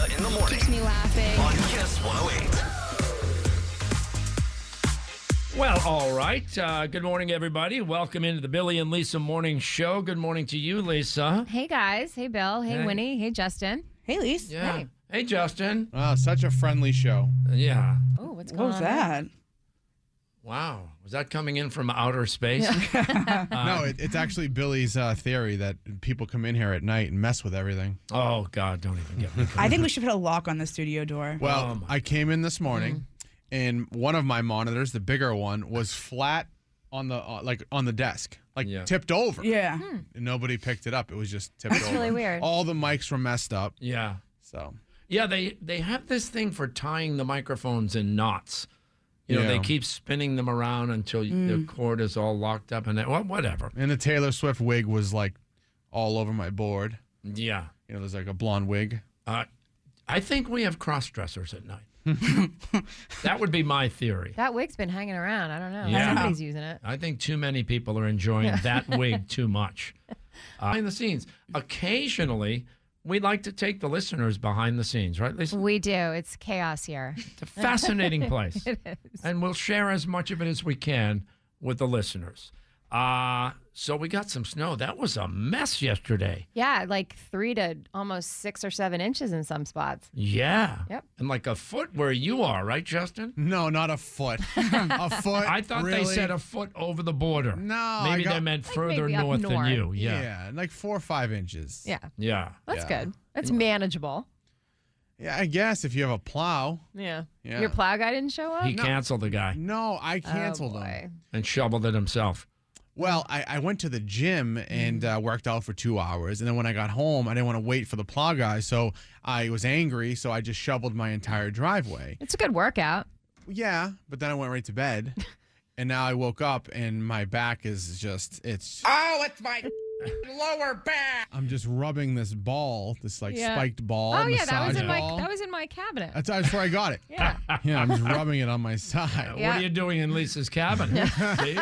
in the morning. Keeps me laughing. On Kiss 108. Well, all right. Good morning, everybody. Welcome into the Billy and Lisa Morning Show. Good morning to you, Lisa. Hey, guys. Hey, Bill. Hey, Hey. Winnie. Hey, Justin. Hey, Lise. Yeah. Hey. Hey, Justin. Wow, such a friendly show. Yeah. Oh, what's What going was on? that? Wow. Was that coming in from outer space? No, it's actually Billy's theory that people come in here at night and mess with everything. Oh, God, don't even get me. I think we should put a lock on the studio door. Well, I came in this morning, and one of my monitors, the bigger one, was flat on the on the desk, Yeah. tipped over. Yeah. And nobody picked it up. It was just tipped over. That's really weird. All the mics were messed up. Yeah. So Yeah, they have this thing for tying the microphones in knots. You know, Yeah. they keep spinning them around until the cord is all locked up. And well, whatever. and the Taylor Swift wig was like all over my board. Yeah. You know, there's like a blonde wig. I think we have cross-dressers at night. That would be my theory. That wig's been hanging around. I don't know. Yeah. Somebody's using it. I think too many people are enjoying that wig too much. Behind the scenes. Occasionally, we like to take the listeners behind the scenes, right, Lisa? We do. It's chaos here. It's a fascinating place. It is. And we'll share as much of it as we can with the listeners. So we got some snow. That was a mess yesterday. Yeah, like 3 to almost 6 or 7 inches in some spots. Yeah. Yep. And like a foot where you are, right, Justin? No, not a foot. A foot. I thought really? they said a foot over the border. No, Maybe I got- they meant Like further maybe up north than north. you. Yeah, like 4 or 5 inches. Yeah, Yeah. that's Yeah. good. That's manageable. Yeah, I guess if you have a plow. Yeah. Yeah. Your plow guy didn't show up? He canceled the guy No, I canceled oh, them. boy. and shoveled it himself. Well, I went to the gym and worked out for 2 hours. And then when I got home, I didn't want to wait for the plow guy. So I was angry. So I just shoveled my entire driveway. It's a good workout. Yeah. But then I went right to bed. And now I woke up and my back is just, it's my lower back. I'm just rubbing this ball, this like Yeah. spiked ball. Oh yeah, massage ball. that was in my cabinet. That's where I got it. Yeah. Yeah, I'm just rubbing it on my side. What Yeah. are you doing in Lisa's cabin? See?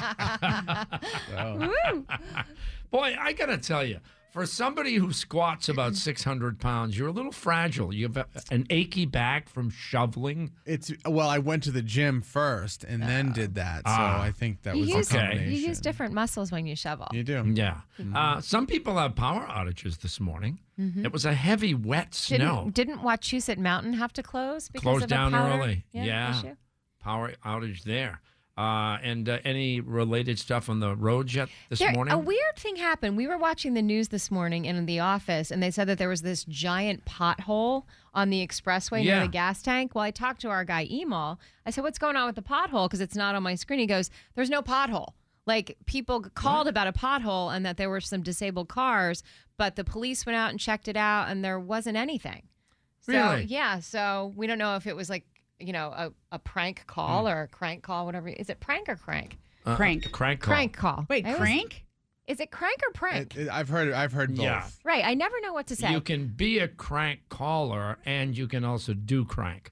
So, Woo. Boy, I got to tell you, for somebody who squats about 600 pounds, you're a little fragile. You have an achy back from shoveling. well, I went to the gym first and then did that. So I think that You was use, a Okay. combination. you use different muscles when you shovel. You do. Yeah. Some people have power outages this morning. It was a heavy, wet snow. Didn't Wachusett Mountain have to close because Closed of down a power early. issue? Power outage there. And any related stuff on the roads yet this morning? A weird thing happened. We were watching the news this morning in the office, and they said that there was this giant pothole on the expressway near Yeah. the gas tank. Well, I talked to our guy, Emal. I said, what's going on with the pothole? Because it's not on my screen. He goes, there's no pothole. Like, people called about a pothole and that there were some disabled cars, but the police went out and checked it out, and there wasn't anything. So, Really? yeah. So we don't know if it was like, a prank call or a crank call, whatever. Is it prank or crank? Crank. Crank call. Crank call. Wait, I always- crank? Is it crank or prank? I've heard both. Yeah. Right. I never know what to say. You can be a crank caller, and you can also do crank.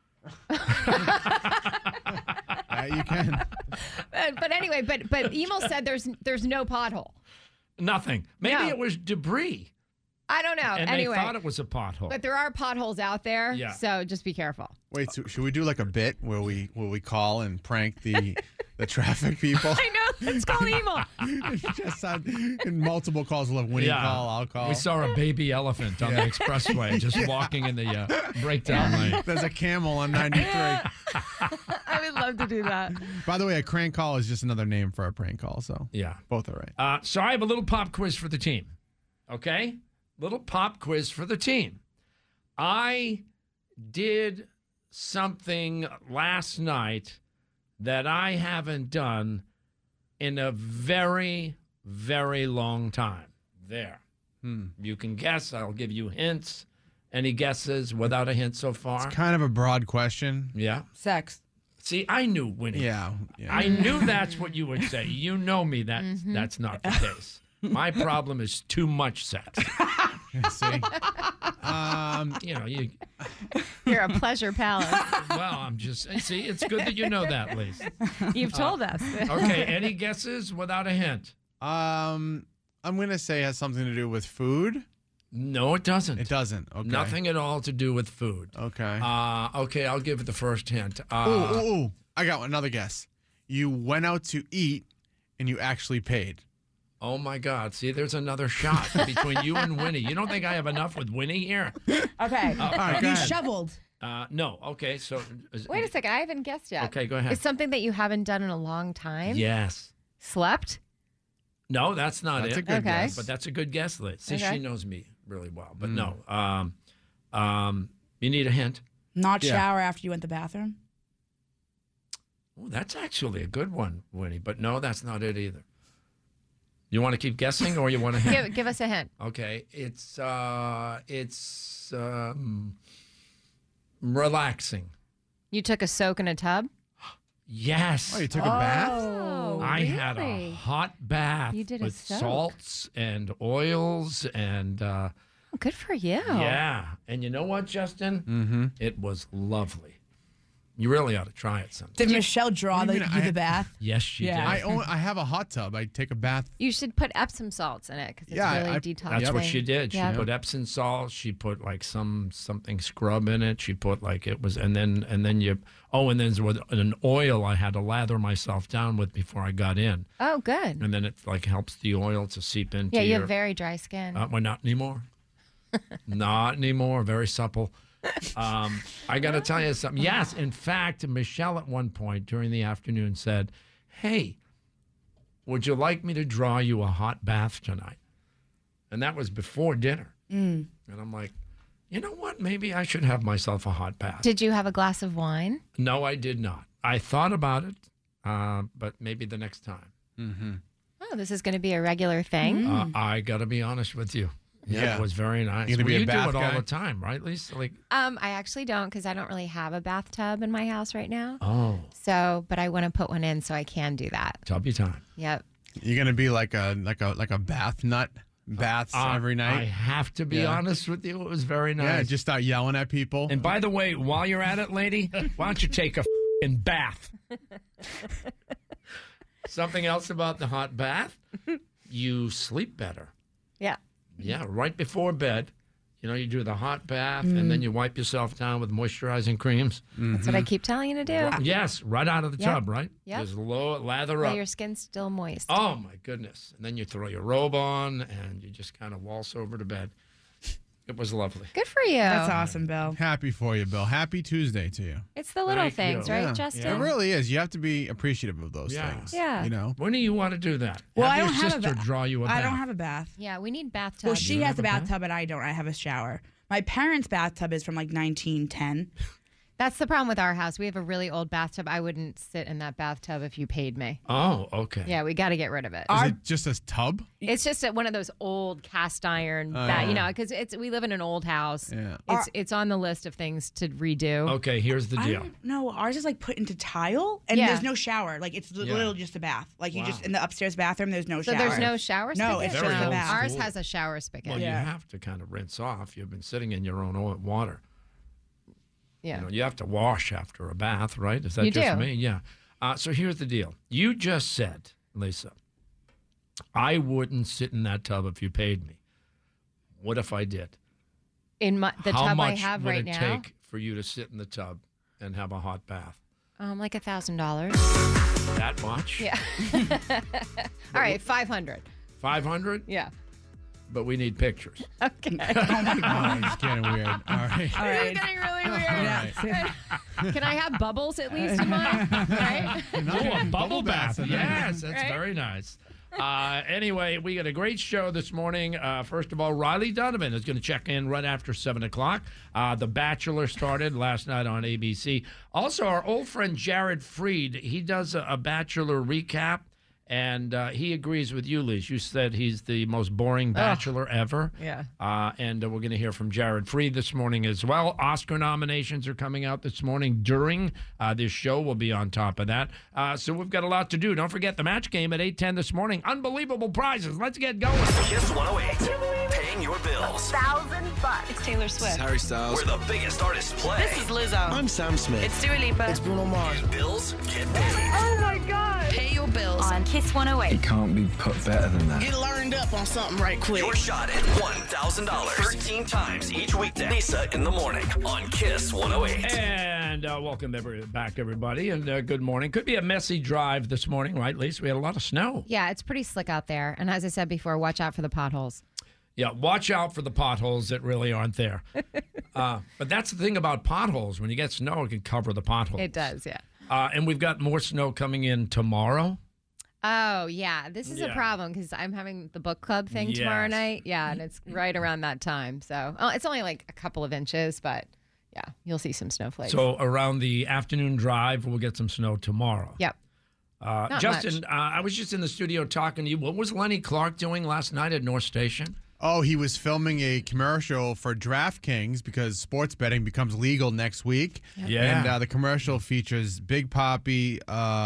You can. But anyway, but Emil said there's no pothole. Nothing. Maybe No. it was debris, I don't know. and anyway, they thought it was a pothole. but there are potholes out there. Yeah. So just be careful. Wait, so should we do like a bit where we call and prank the traffic people? I know. Let's call Emil. Just in multiple calls. We'll have Winnie call. I'll call. We saw a baby elephant on the expressway just walking in the breakdown lane. There's a camel on 93. I would love to do that. By the way, a crank call is just another name for a prank call. So Yeah. both are right. So I have a little pop quiz for the team. Okay? Little pop quiz for the team. I did something last night that I haven't done in a very, very long time. There. You can guess. I'll give you hints. Any guesses without a hint so far? Kind of a broad question. Yeah. Sex. See, I knew, Winnie. Yeah. I knew that's what you would say. You know me. That's not the case. My problem is too much sex. See? You're a pleasure palace. Well, I'm just see. It's good that you know that, Liz. You've told us. Okay. Any guesses without a hint? I'm gonna say it has something to do with food. No, it doesn't. It doesn't. Okay. Nothing at all to do with food. Okay. Okay, I'll give it the first hint. Ooh. I got another guess. You went out to eat and you actually paid. Oh, my God. See, there's another shot between you and Winnie. You don't think I have enough with Winnie here? Okay. All right, go You ahead. shoveled. No. Okay, so. Wait a second. I haven't guessed yet. Okay, go ahead. It's something that you haven't done in a long time. Yes. Slept? No, that's not That's it. a good Okay. guess. But that's a good guess, Liz. See, Okay. she knows me really well. But no. You need a hint? Not Yeah. shower after you went to the bathroom. Oh, that's actually a good one, Winnie. But no, that's not it either. You want to keep guessing or you want to hint? Give us a hint. Okay, it's relaxing. You took a soak in a tub? Yes. Oh, you took a bath? Oh, I had a really? hot bath You did a with soak. salts and oils and Oh, good for you. yeah. And you know what, Justin? Mm-hmm. It was lovely. You really ought to try it sometime. Did Michelle draw What do you you mean, the bath? Yes, she Yeah. did. I have a hot tub. I take a bath. You should put Epsom salts in it because it's Yeah, really I- detoxing. That's what she did. She Yeah. put Epsom salt. She put like something scrub in it. She put like it was, and then you. Oh, and then there was an oil I had to lather myself down with before I got in, Oh, good. and then it like helps the oil to seep into Yeah, you your. have very dry skin. Well, not anymore. Not anymore. Very supple. I got to tell you something. Yes, in fact, Michelle at one point during the afternoon said, "Hey, would you like me to draw you a hot bath tonight?" And that was before dinner. And I'm like, you know what? Maybe I should have myself a hot bath. Did you have a glass of wine? No, I did not. I thought about it, but maybe the next time. Oh, this is going to be a regular thing. I got to be honest with you. Yeah. It was very nice. You gonna be Well, a you bath do it all guy? the time, right, Lisa? Like, I actually don't because I don't really have a bathtub in my house right now. oh, So, but I want to put one in so I can do that. tubby time. Yep. You're gonna be like a bath nut. Baths every I night. have to be Yeah. honest with you. It was very nice. Yeah, just start yelling at people. And by the way, while you're at it, lady, why don't you take a f***ing bath? Something else about the hot bath, you sleep better. Yeah. Yeah, right before bed. You know, you do the hot bath, and then you wipe yourself down with moisturizing creams. That's what I keep telling you to do. Yes, right out of the Yep. tub, right? Yep. Just lather While up. your skin's still moist. Oh, my goodness. And then you throw your robe on, and you just kind of waltz over to bed. It was lovely. Good for you. That's awesome, Bill. Happy for you, Bill. Happy Tuesday to you. It's the little Thank things, you. right, Yeah. Justin? It really is. You have to be appreciative of those Yeah. things. Yeah. You know? When do you want to do that? Well, have I your don't have a sister bath. draw you a bath. I don't have a bath. Yeah, we need bathtubs. Well, she has have a a bath? bathtub, and I don't. I have a shower. My parents' bathtub is from like 1910. That's the problem with our house. We have a really old bathtub. I wouldn't sit in that bathtub if you paid me. Oh, okay. Yeah, we got to get rid of it. Is it just a tub? It's just one of those old cast iron, you know, because we live in an old house. Yeah. It's on the list of things to redo. Okay, here's the I deal. don't know. Ours is like put into tile, and Yeah. there's no shower. Like it's literally just a bath. Like you just in the upstairs bathroom. There's no So shower. there's no shower spigot? No, it's Very just a old bath. school. Ours has a shower spigot. Well, Yeah. you have to kind of rinse off. You've been sitting in your own water. Yeah. You know, you have to wash after a bath, right? Is that You just do. me? Yeah. So here's the deal. You just said, Lisa, I wouldn't sit in that tub if you paid me. What if I did? In the How tub much I have would right it now, take for you to sit in the tub and have a hot bath? like $1,000. That much? Yeah. All right, 500. 500? Yeah. But we need pictures. Okay. Oh, it's getting weird. All right. All It's right. getting really weird. Yeah. Can I have bubbles at least in mine? Right? Oh, a bubble bath. in there. Yes, that's Right? very nice. Anyway, we got a great show this morning. First of all, Riley Donovan is going to check in right after 7 o'clock. The Bachelor started last night on ABC. Also, our old friend Jared Freed, he does a Bachelor recap. And he agrees with you, Liz. You said he's the most boring bachelor ever. Yeah. And we're going to hear from Jared Freed this morning as well. Oscar nominations are coming out this morning during this show. We'll be on top of that. So we've got a lot to do. Don't forget the match game at 8:10 this morning. Unbelievable prizes. Let's get going. Kiss 108. Paying your bills. $1,000. It's Taylor Swift. Harry Styles. Where the biggest artists play. This is Lizzo. I'm Sam Smith. It's Dua Lipa. It's Bruno Mars. And bills get paid. Oh my God. Pay your bills on Kiss 108. Can't be put better than that. Get learned up on something right quick. Your shot at $1,000. 13 times each weekday. Lisa in the morning on Kiss 108. And welcome back, everybody, and good morning. Could be a messy drive this morning, right, Lisa? We had a lot of snow. Yeah, it's pretty slick out there. And as I said before, watch out for the potholes. Yeah, watch out for the potholes that really aren't there. But that's the thing about potholes. When you get snow, it can cover the potholes. It does, yeah. And we've got more snow coming in tomorrow. Oh, yeah. This is a problem because I'm having the book club thing tomorrow night. Yeah, and it's right around that time. So it's only like a couple of inches, but yeah, you'll see some snowflakes. So around the afternoon drive, we'll get some snow tomorrow. Yep. Justin, I was just in the studio talking to you. What was Lenny Clark doing last night at North Station? Oh, he was filming a commercial for DraftKings because sports betting becomes legal next week. Yeah. And the commercial features Big Papi,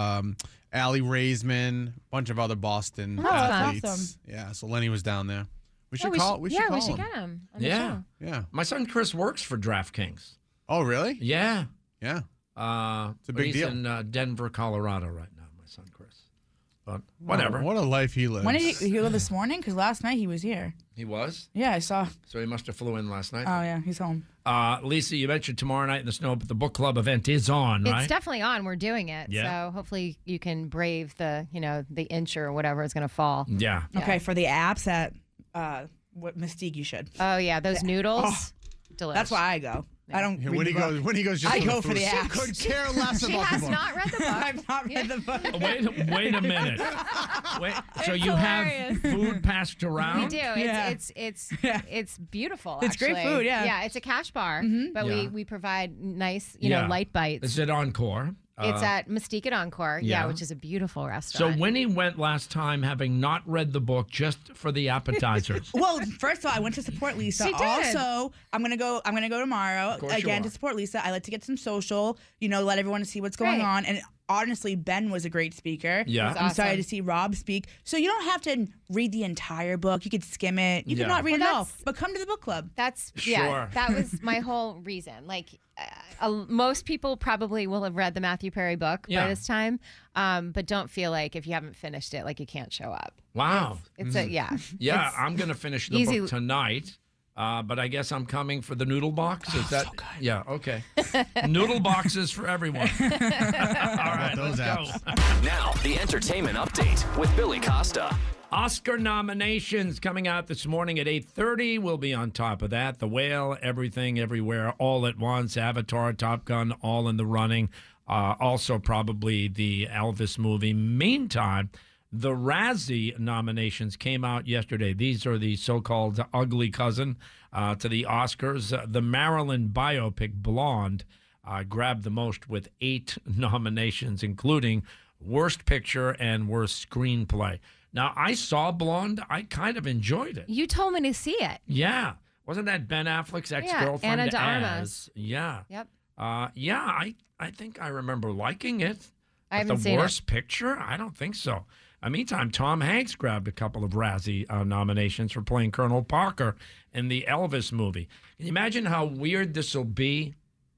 Allie Raisman, a bunch of other Boston athletes. awesome. Yeah, so Lenny was down there. We should we call should him. get him on the Yeah. show. Yeah. My son Chris works for DraftKings. Oh, really? Yeah. Yeah. It's a big he's deal. in Denver, Colorado right now, my son Chris. But whatever. Oh, what a life he lives. When did he go this morning? Because last night he was here. He was? Yeah, I saw. So he must have flew in last night. Oh, yeah, he's home. Lisa, you mentioned tomorrow night in the snow, but the book club event is on, right? It's definitely on. We're doing it. Yeah. So hopefully you can brave the inch or whatever is going to fall. Yeah. Okay, for the apps at what Mystique, you should. Oh, yeah. Those noodles. Delicious. That's why I go. I don't. Yeah, read the book. when he goes just I for go the for food. the She apps. could care less She about has the book. not read the book. I've not read the book. Wait a minute. Wait, so It's you hilarious. have food passed around? We do. Yeah. It's beautiful. It's great actually. food, yeah. Yeah, it's a cash bar, but Yeah. we provide nice, Yeah. light bites. Is it Encore? It's at Mystique at Encore, yeah. which is a beautiful So restaurant. when he went last time, having not read the book, just for the appetizers. Well, first of all, I went to support Lisa. She did. Also, I'm gonna go tomorrow course you again are. to support Lisa. I like to get some social, let everyone see what's going Right. on. And honestly, Ben was a great speaker. Yeah. He's I'm excited awesome. to see Rob speak. So you don't have to read the entire book. You could skim it. You Yeah. could not read Well, it all. that's- But come to the book club. That's Sure. that was my whole reason. Like most people probably will have read the Matthew Perry book Yeah. by this time, but don't feel like if you haven't finished it, like you can't show up. Wow. It's a Yeah, It's- I'm going to finish the easy- book tonight. But I guess I'm coming for the noodle box. Is that? so good. Yeah. Okay. Noodle boxes for everyone. All right. those let's apps? go. Now, the entertainment update with Billy Costa. Oscar nominations coming out this morning at 8:30. We'll be on top of that. The Whale, Everything, Everywhere, All at Once, Avatar, Top Gun, all in the running. Also probably the Elvis movie. Meantime, the Razzie nominations came out yesterday. These are the so-called ugly cousin to the Oscars. The Marilyn biopic Blonde grabbed the most with 8 nominations, including Worst Picture and Worst Screenplay. Now, I saw Blonde. I kind of enjoyed it. You told me to see it. Yeah. Wasn't that Ben Affleck's ex-girlfriend? Anna de Armas. as? Yeah. Yep. I think I remember liking it. I But haven't the seen worst picture? I don't think so. Meantime, Tom Hanks grabbed a couple of Razzie nominations for playing Colonel Parker in the Elvis movie. Can you imagine how weird this will be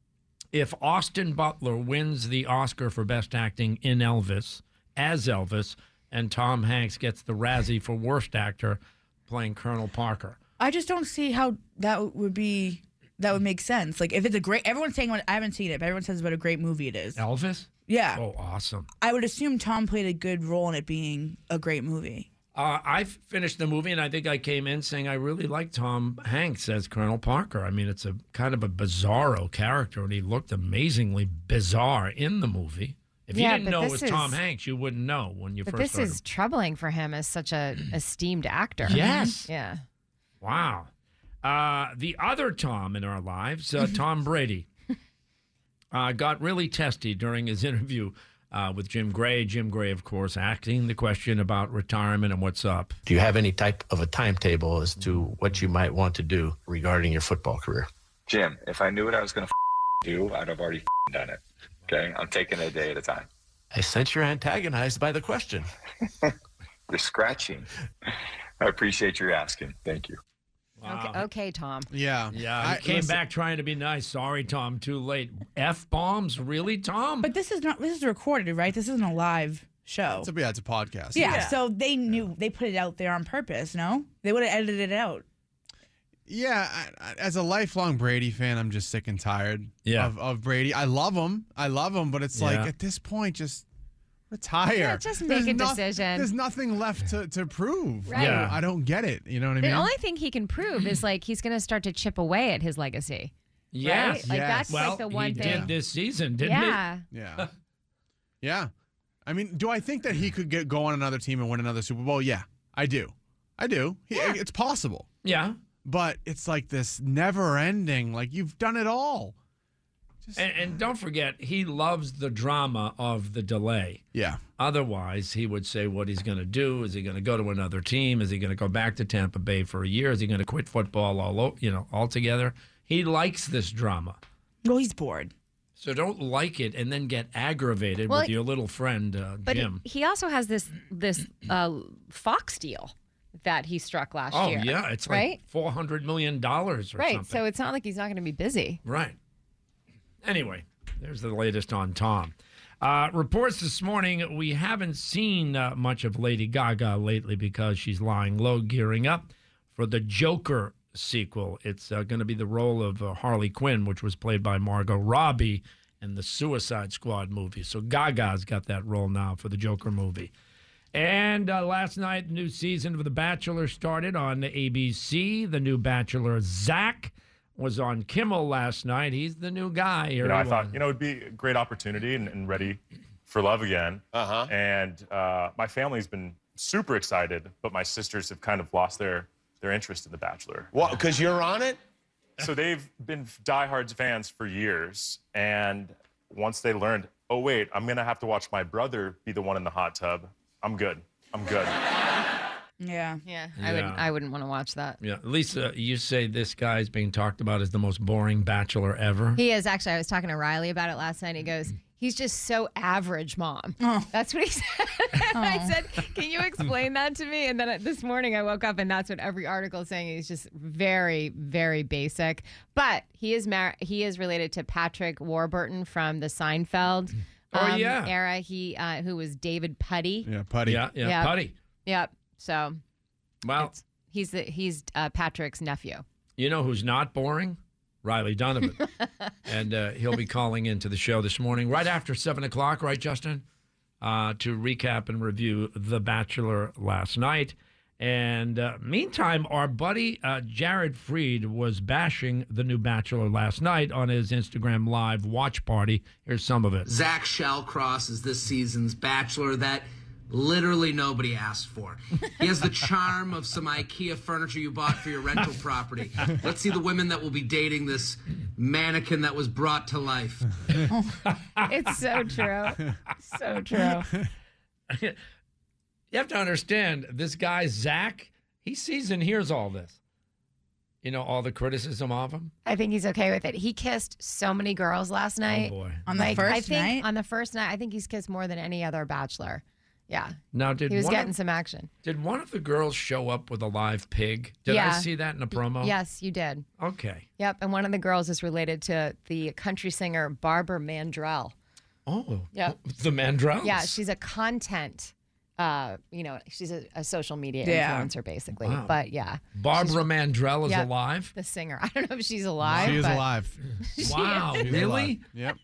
if Austin Butler wins the Oscar for Best Acting in Elvis, as Elvis, and Tom Hanks gets the Razzie for Worst Actor playing Colonel Parker? I just don't see how that would make sense. Like if it's a great, everyone's saying, I haven't seen it, but everyone says what a great movie it is. Elvis? Yeah. Oh, awesome. I would assume Tom played a good role in it being a great movie. I finished the movie, and I think I came in saying I really like Tom Hanks as Colonel Parker. I mean, it's a kind of a bizarro character, and he looked amazingly bizarre in the movie. If you Yeah, didn't but know it this was Tom is- Hanks, you wouldn't know when you But first this started. is troubling for him as such a esteemed actor. Yes. Yeah. Wow. The other Tom in our lives, Tom Brady, got really testy during his interview with Jim Gray. Jim Gray, of course, asking the question about retirement and what's up. Do you have any type of a timetable as to what you might want to do regarding your football career? Jim, if I knew what I was going to do, I'd have already done it. Okay? I'm taking it a day at a time. I sense you're antagonized by the question. You're scratching. I appreciate your asking. Thank you. Okay, Tom. Yeah. Yeah, he came back trying to be nice. Sorry, Tom, too late. F-bombs? Really, Tom? But this is recorded, right? This isn't a live. show. It's a podcast. Yeah, so they knew they put it out there on purpose. No, they would have edited it out. Yeah, as a lifelong Brady fan, I'm just sick and tired of Brady. I love him, but it's like at this point, just retire. Yeah, just make a decision. There's nothing left to prove. Right. Yeah. I don't get it. You know what I mean? The only thing he can prove is like he's going to start to chip away at his legacy. Yes. Right? Like that's Well, like the one he thing. did this season, didn't Yeah. Yeah. Yeah. I mean, do I think that he could go on another team and win another Super Bowl? Yeah, I do. It's possible. he? Yeah. But it's like this never ending, like you've done it all. And don't forget, he loves the drama of the delay. Yeah. Otherwise, he would say what he's going to do. Is he going to go to another team? Is he going to go back to Tampa Bay for a year? Is he going to quit football altogether? He likes this drama. Well, he's bored. So don't like it and then get aggravated with your little friend, But Jim. he also has this Fox deal that he struck last year. Oh, yeah. It's right? like $400 million or Right. something. So it's not like he's not going to be busy. Right. Anyway, there's the latest on Tom. Reports this morning, we haven't seen much of Lady Gaga lately because she's lying low, gearing up for the Joker sequel. It's going to be the role of Harley Quinn, which was played by Margot Robbie in the Suicide Squad movie. So Gaga's got that role now for the Joker movie. And last night, the new season of The Bachelor started on ABC. The new Bachelor, Zach, was on Kimmel last night. He's the new guy. Here I thought, it'd be a great opportunity and ready for love again. Uh-huh. And my family's been super excited, but my sisters have kind of lost their interest in The Bachelor. What, because you're on it? So they've been diehard fans for years, and once they learned, oh, wait, I'm going to have to watch my brother be the one in the hot tub, I'm good. Yeah. Yeah. I wouldn't want to watch that. Yeah, Lisa, you say this guy's being talked about as the most boring bachelor ever. He is actually. I was talking to Riley about it last night. He goes, he's just so average, Mom. Oh. That's what he said. I said, can you explain that to me? And then this morning I woke up and that's what every article is saying. He's just very, very basic. But he is he is related to Patrick Warburton from the Seinfeld era. He who was David Puddy. Yeah, Puddy. Yeah, Puddy. Yep. So, well, he's Patrick's nephew. You know who's not boring? Riley Donovan. And he'll be calling into the show this morning right after 7 o'clock, right, Justin? To recap and review The Bachelor last night. And meantime, our buddy Jared Freed was bashing the new Bachelor last night on his Instagram Live watch party. Here's some of it. Zach Shallcross is this season's Bachelor that literally nobody asked for. He has the charm of some IKEA furniture you bought for your rental property. Let's see the women that will be dating this mannequin that was brought to life. It's so true. So true. You have to understand, this guy, Zach, he sees and hears all this. You know, all the criticism of him. I think he's okay with it. He kissed so many girls last night. Oh, boy. On the first night? On the first night, I think he's kissed more than any other Bachelor. Yeah. Now, he was getting some action. Did one of the girls show up with a live pig? Did I see that in a promo? Yes, you did. Okay. Yep, and one of the girls is related to the country singer Barbara Mandrell. Oh. Yep. The Mandrells? Yeah, she's a content, she's a social media influencer, basically. Wow. But, yeah. Barbara Mandrell is alive? The singer. I don't know if she's alive. She is alive. Wow, really? Yep.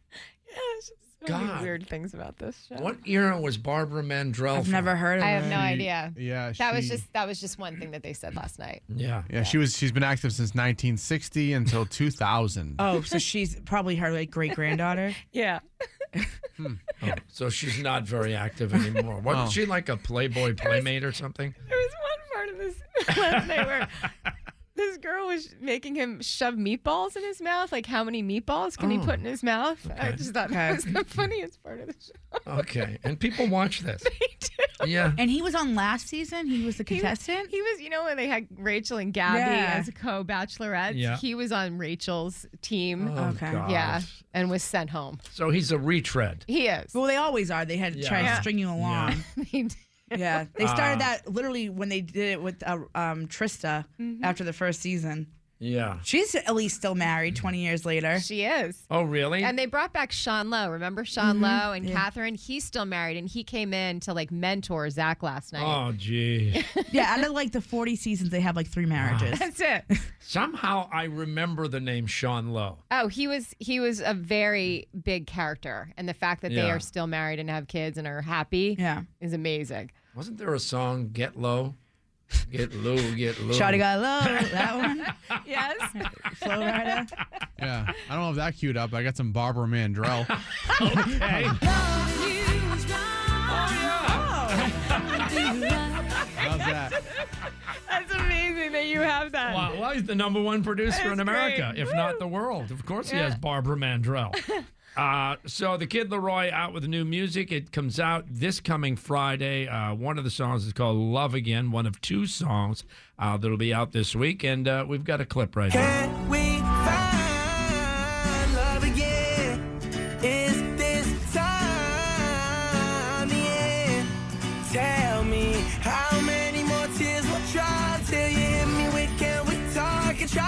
So many weird things about this show. What era was Barbara Mandrell I've from? never heard of her. I have no idea. Yeah, that was just one thing that they said last night. Yeah. She's been active since 1960 until 2000. Oh, so she's probably her great granddaughter. Yeah. Oh, so she's not very active anymore. Wasn't she like a Playboy Playmate or something? There was one part of this last night where this girl was making him shove meatballs in his mouth. Like, how many meatballs can he put in his mouth? Okay. I just thought that was the funniest part of the show. Okay. And people watch this. They do. Yeah. And he was on last season? He was the contestant? He was, when they had Rachel and Gabby as co-bachelorettes, Yeah. he was on Rachel's team. Oh, Okay. gosh. Yeah, and was sent home. So he's a retread. He is. Well, they always are. They had to try to string you along. They do. Yeah. They started that literally when they did it with Trista after the first season. Yeah. She's at least still married 20 years later. She is. Oh, really? And they brought back Sean Lowe. Remember Sean Lowe and Catherine? He's still married, and he came in to like mentor Zach last night. Oh, gee. Yeah, out of like the 40 seasons, they have like 3 marriages. That's it. Somehow I remember the name Sean Lowe. Oh, he was a very big character, and the fact that they Yeah. are still married and have kids and are happy is amazing. Wasn't there a song, Get Low? Get low, get low. Shawty got low, that one. Yes. Flow rider. Yeah, I don't have that queued up. I got some Barbara Mandrell. Okay. How's that? That's amazing that you have that. Well, he's the number 1 producer in That's America, great. if not the world. Of course he has Barbara Mandrell. So the Kid Laroi out with new music. It comes out this coming Friday. One of the songs is called Love Again, one of 2 songs that'll be out this week. And we've got a clip right here. Can we find love again? Is this time the end? Tell me how many more tears will try till you hit me with can we talk and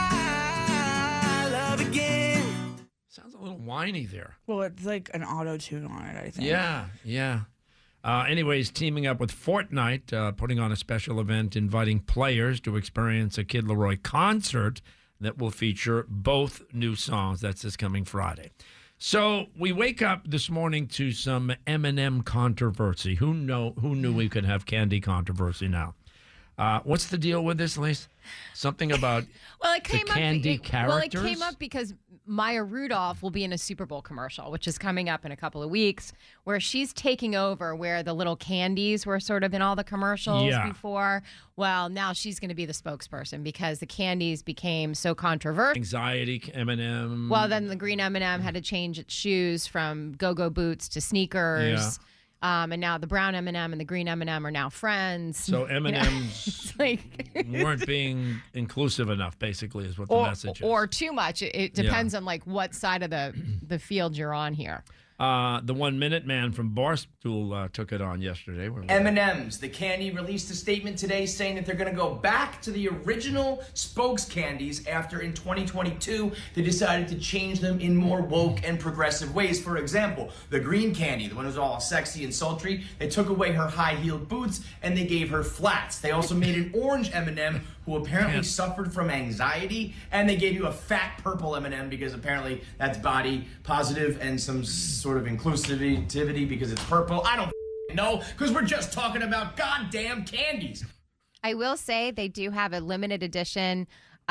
try love again? Sounds a little whiny there. Well, it's like an auto tune on it, I think. Yeah. Anyways, teaming up with Fortnite, putting on a special event inviting players to experience a Kid Laroi concert that will feature both new songs. That's this coming Friday. So we wake up this morning to some Eminem controversy. Who knew we could have candy controversy now? What's the deal with this, Lise? Something about it came the candy characters? Well, it came up because Maya Rudolph will be in a Super Bowl commercial, which is coming up in a couple of weeks, where she's taking over where the little candies were sort of in all the commercials before. Well, now she's going to be the spokesperson because the candies became so controversial. Anxiety, M&M. Well, then the green M&M had to change its shoes from go-go boots to sneakers. Yeah. And now the brown M&M and the green M&M are now friends. So M&Ms weren't being inclusive enough, basically, is what the message is. Or too much. It depends on like what side of the field you're on here. The 1 Minute Man from Barstool took it on yesterday. M&M's, the candy, released a statement today saying that they're going to go back to the original spokes candies after in 2022 they decided to change them in more woke and progressive ways. For example, the green candy, the one who's all sexy and sultry, they took away her high-heeled boots and they gave her flats. They also made an orange M&M who apparently suffered from anxiety, and they gave you a fat purple M&M because apparently that's body positive and some sort of inclusivity because it's purple. I don't know, because we're just talking about goddamn candies. I will say they do have a limited edition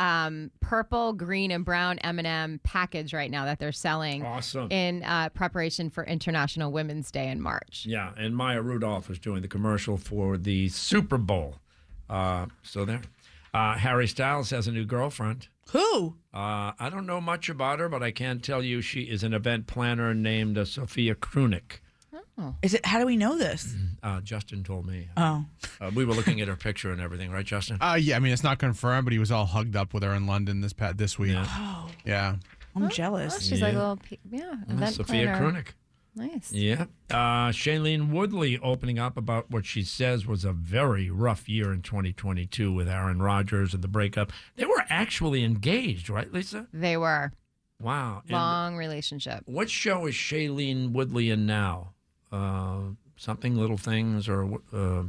purple, green, and brown M&M package right now that they're selling. Awesome. In preparation for International Women's Day in March. Yeah, and Maya Rudolph was doing the commercial for the Super Bowl. So there. Harry Styles has a new girlfriend. Who? I don't know much about her, but I can tell you she is an event planner named Sophia Krunick. Oh. Is it? How do we know this? Justin told me. Oh. We were looking at her picture and everything, right, Justin? Yeah, I mean, it's not confirmed, but he was all hugged up with her in London this week. Yeah. Oh. Yeah. I'm jealous. Oh, she's like a little, event Sophia planner. Krunick. Nice. Yeah. Shailene Woodley opening up about what she says was a very rough year in 2022 with Aaron Rodgers and the breakup. They were actually engaged, right, Lisa? They were. Wow. Long relationship. What show is Shailene Woodley in now? Something Little Things or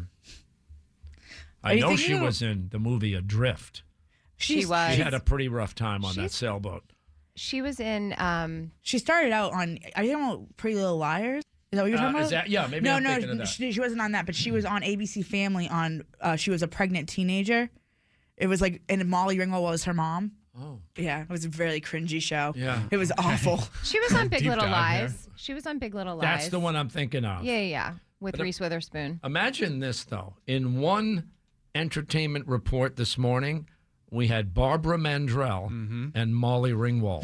I know she was in the movie Adrift. She was. She had a pretty rough time on that sailboat. She was in. She started out on. Are you talking about Pretty Little Liars? Is that what you're talking about? Is that, yeah, maybe I'm thinking of that. She wasn't on that, but she was on ABC Family on. She was a pregnant teenager. It was like, and Molly Ringwald was her mom. Oh. Yeah, it was a very cringy show. Yeah. It was awful. She was on Big Deep Little dive Lies. there. She was on Big Little Lies. That's the one I'm thinking of. Yeah. With Reese Witherspoon. Imagine this, though. In one entertainment report this morning, we had Barbara Mandrell and Molly Ringwald.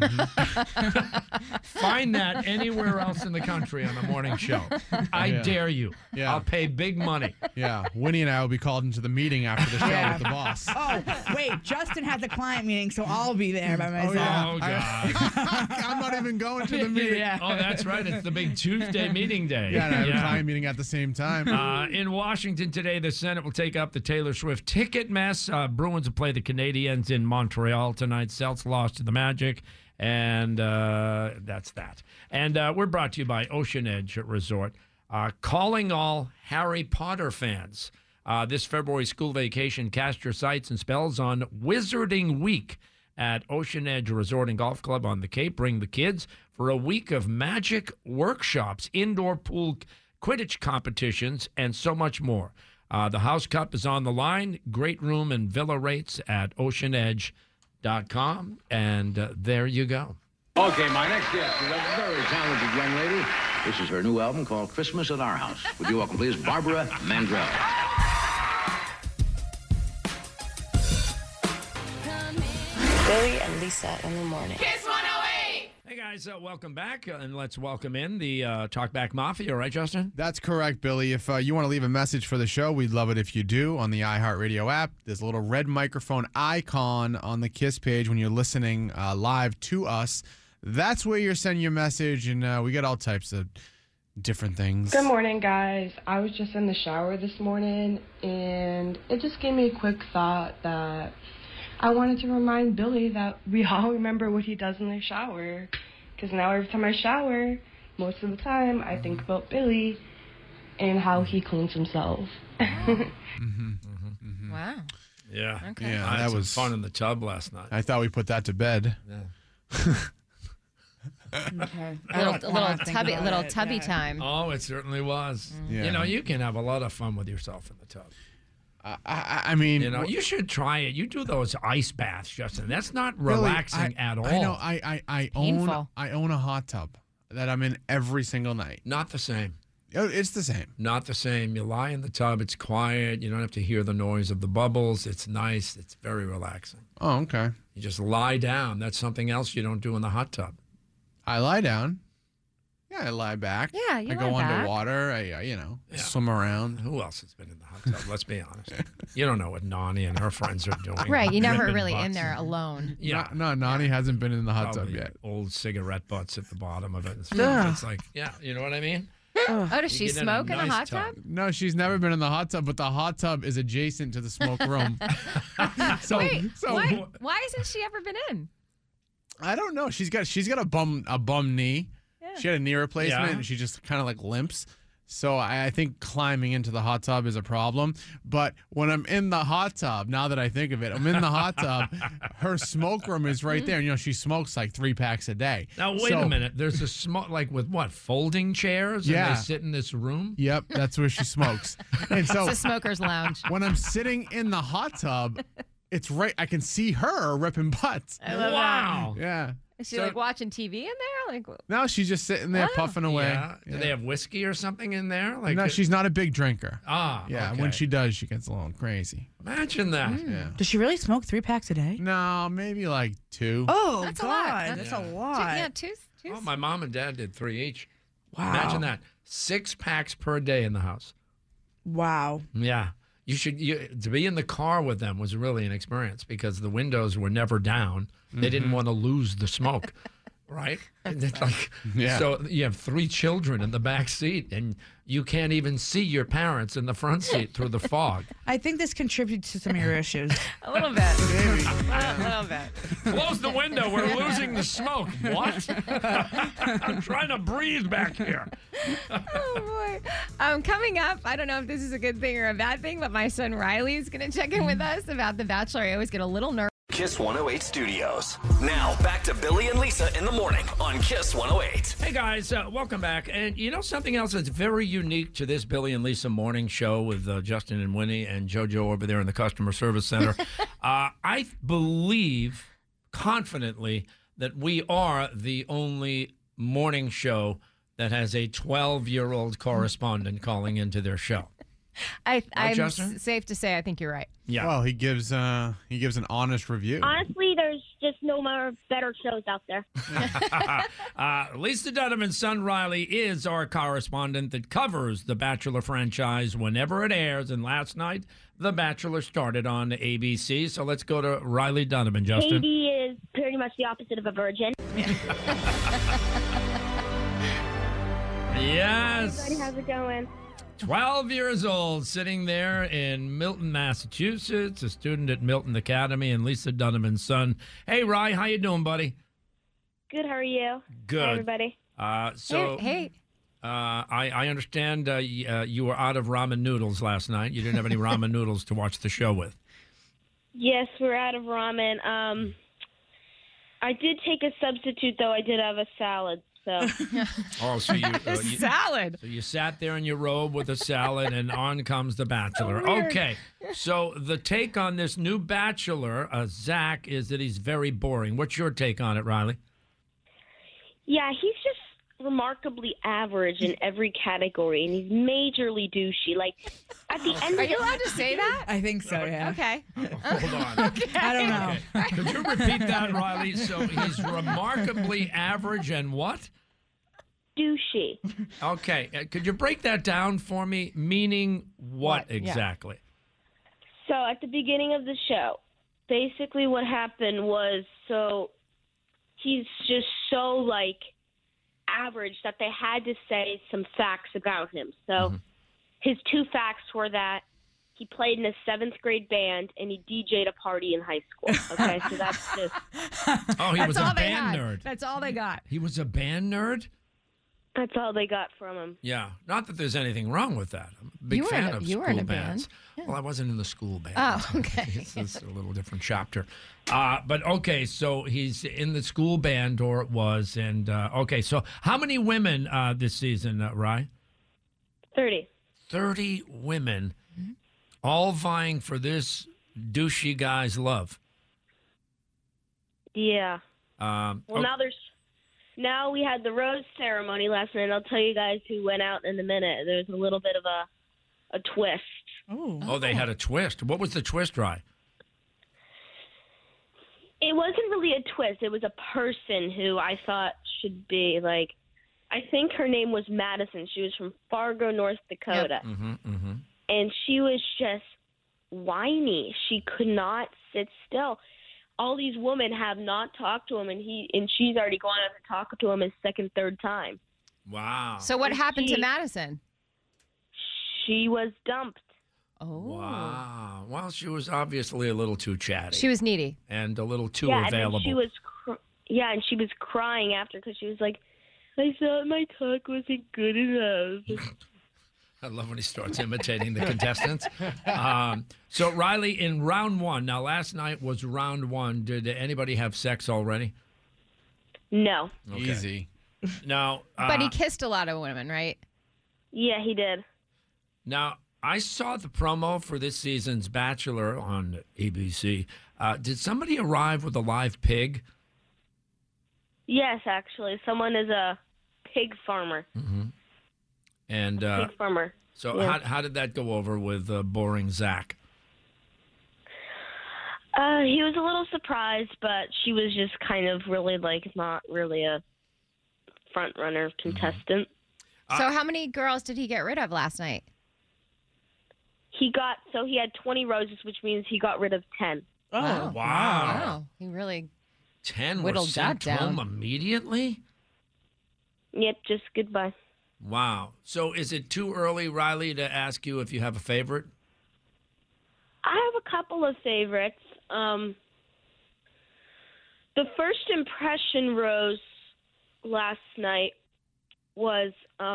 Find that anywhere else in the country on a morning show. I dare you. Yeah. I'll pay big money. Yeah, Winnie and I will be called into the meeting after the show with the boss. Oh, wait, Justin has a client meeting, so I'll be there by myself. Oh, God. I'm not even going to the meeting. Oh, that's right. It's the big Tuesday meeting day. Yeah, and I have a client meeting at the same time. In Washington today, the Senate will take up the Taylor Swift ticket mess. Bruins will play the Canadiens in Montreal tonight. Celts lost to the Magic, and that's that. And we're brought to you by Ocean Edge Resort. Calling all Harry Potter fans. This February school vacation, cast your sights and spells on Wizarding Week at Ocean Edge Resort and Golf Club on the Cape. Bring the kids for a week of magic workshops, indoor pool, Quidditch competitions, and so much more. The House Cup is on the line. Great room and villa rates at oceanedge.com. And there you go. Okay, my next guest is a very talented young lady. This is her new album called Christmas at Our House. Would you welcome, please, Barbara Mandrell. Billy and Lisa in the morning. Kiss 108! Hey, guys, welcome back. And let's welcome in the Talkback Mafia, right, Justin? That's correct, Billy. If you want to leave a message for the show, we'd love it if you do on the iHeartRadio app. There's a little red microphone icon on the KISS page when you're listening live to us. That's where you're sending your message, and we get all types of different things. Good morning, guys. I was just in the shower this morning, and it just gave me a quick thought that I wanted to remind Billy that we all remember what he does in the shower. Because now every time I shower, most of the time, I think about Billy and how he cleans himself. Wow. Yeah. Okay. Yeah, I had that some was fun in the tub last night. I thought we put that to bed. Yeah. Okay. A little tubby time. Oh, it certainly was. Yeah. You know, you can have a lot of fun with yourself in the tub. I mean, You know, you should try it. You do those ice baths, Justin. That's not relaxing at all. I know. I Painful. own a hot tub that I'm in every single night. Not the same. Oh, it's the same. Not the same. You lie in the tub. It's quiet. You don't have to hear the noise of the bubbles. It's nice. It's very relaxing. Oh, okay. You just lie down. That's something else you don't do in the hot tub. I lie down. Yeah, I lie back. Yeah, you I go lie back. underwater. I swim around. Who else has been in the hot tub? Let's be honest. You don't know what Nani and her friends are doing. Right, you're never Ripping really butts in there and- alone. Yeah. No, Nani hasn't been in the hot tub Probably yet. Old cigarette butts at the bottom of it and stuff. Ugh. It's like, yeah, you know what I mean? Oh, does she You get smoke in a nice hot tub? No, she's never been in the hot tub, but the hot tub is adjacent to the smoke room. Wait, why hasn't she ever been in? I don't know. She's got a bum knee. Yeah. She had a knee replacement, Yeah. and she just kind of like limps. So I think climbing into the hot tub is a problem. But when I'm in the hot tub, now that I think of it, I'm in the hot tub. Her smoke room is right there. And, she smokes like 3 packs a day. Now, wait a minute. There's a smoke, like with what, folding chairs? Yeah. And they sit in this room? Yep, that's where she smokes. And so It's a smoker's lounge. when I'm sitting in the hot tub, it's right. I can see her ripping butts. I love Wow. Yeah. Is she So- like watching TV in there? Like, No, she's just sitting there puffing away. Yeah. Do they have whiskey or something in there? Like No, she's not a big drinker. okay. When she does, she gets a little crazy. Imagine that. Yeah. Does she really smoke 3 packs a day? No, maybe like 2. Oh, That's a lot. God. That's a lot. yeah, two. Oh, my mom and dad did 3 each. Wow. Imagine that. 6 packs per day in the house. Wow. Yeah. To be in the car with them was really an experience because the windows were never down. They didn't want to lose the smoke. Right? And it's like, Yeah. So you have 3 children in the back seat, and you can't even see your parents in the front seat through the fog. I think this contributes to some of your issues. A little bit. A little bit. Close the window. We're losing the smoke. What? I'm trying to breathe back here. Oh, boy. Coming up, I don't know if this is a good thing or a bad thing, but my son Riley is going to check in with us about The Bachelor. I always get a little nervous. Kiss 108 Studios. Now, back to Billy and Lisa in the morning on Kiss 108. Hey, guys, welcome back. And you know something else that's very unique to this Billy and Lisa morning show with Justin and Winnie and JoJo over there in the customer service center? I believe confidently that we are the only morning show that has a 12-year-old correspondent calling into their show. I'm Justin? safe to say I think you're right. Yeah. Well, he gives an honest review. Honestly, there's just no more better shows out there. Lisa Dunham's son Riley is our correspondent that covers the Bachelor franchise whenever it airs. And last night, The Bachelor started on ABC. So let's go to Riley Dunham, Justin. Katie is pretty much the opposite of a virgin. Yes. Everybody, how's it going? 12 years old, sitting there in Milton, Massachusetts, a student at Milton Academy, and Lisa Dunham's son. Hey, Rye, how you doing, buddy? Good, how are you? Good. Hi, everybody. Hey. I understand you were out of ramen noodles last night. You didn't have any ramen noodles to watch the show with. Yes, we're out of ramen. I did take a substitute, though. I did have a salad, so. Oh, so you salad. So you sat there in your robe with a salad, and on comes the Bachelor. Weird. Okay, so the take on this new Bachelor, Zach, is that he's very boring. What's your take on it, Riley? Yeah, he's just remarkably average in every category, and he's majorly douchey. Like, at the end Are of you allowed to say that? I think so, yeah. Okay. Hold on. I don't know. Okay. Could you repeat that, Riley? So he's remarkably average and what? Douchey. Okay. Could you break that down for me? Meaning what exactly? So at the beginning of the show, basically what happened was, so he's just so, like, average that they had to say some facts about him. So his two facts were that he played in a 7th grade band and he DJ'd a party in high school. Okay, so that's just... Oh, he was a band nerd. That's all they got. He was a band nerd? That's all they got from him. Yeah. Not that there's anything wrong with that. I'm a big fan of you were school in a bands. band. Well, I wasn't in the school band. Oh, okay. It's a little different chapter. But okay, so he's in the school band, or it was, and okay, so how many women this season, Rye? 30. 30 women, all vying for this douchey guy's love. Yeah. Well, Now we had the rose ceremony last night. I'll tell you guys who went out in a minute. There's a little bit of a twist. Oh, they had a twist. What was the twist, Rye? It wasn't really a twist. It was a person who I thought should be, like, I think her name was Madison. She was from Fargo, North Dakota. And she was just whiny. She could not sit still. All these women have not talked to him, and she's already gone out to talk to him his second, third time. Wow. So what happened to Madison? She was dumped. Oh. Wow. Well, she was obviously a little too chatty. She was needy. And a little too And available. then she was crying after because she was like, I thought my talk wasn't good enough. I love when he starts imitating the contestants. So, Riley, in round one, now last night was round one. Did anybody have sex already? No. Okay. Easy. Now, But he kissed a lot of women, right? Yeah, he did. Now, I saw the promo for this season's Bachelor on ABC. Did somebody arrive with a live pig? Yes, actually. Someone is a pig farmer. And Pig farmer. so Yeah. how did that go over with boring Zach? He was a little surprised, but she was just kind of really, like, not really a front runner contestant. So how many girls did he get rid of last night? He had 20 roses, which means he got rid of 10. Oh, wow. He really 10 were whittled sent that home down. immediately? Yep, just goodbye. Wow. So is it too early, Riley, to ask you if you have a favorite? I have a couple of favorites. The first impression rose last night was